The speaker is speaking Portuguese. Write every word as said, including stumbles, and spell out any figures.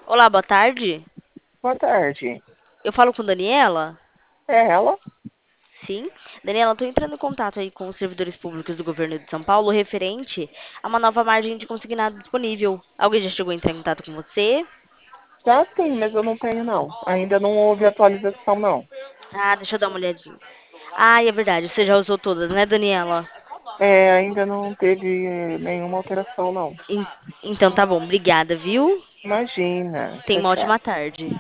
Olá, boa tarde. Boa tarde. Eu falo com Daniela? É ela? Sim. Daniela, estou entrando em contato aí com os servidores públicos do governo de São Paulo referente a uma nova margem de consignado disponível. Alguém já chegou a entrar em contato com você? Já sim, mas eu não tenho não. Ainda não houve atualização não. Ah, deixa eu dar uma olhadinha. Ah, é verdade, você já usou todas, né, Daniela? É, ainda não teve eh, nenhuma alteração não. En- Então tá bom, obrigada, viu? Imagina. Tenha Tchau, uma tchau. ótima tarde.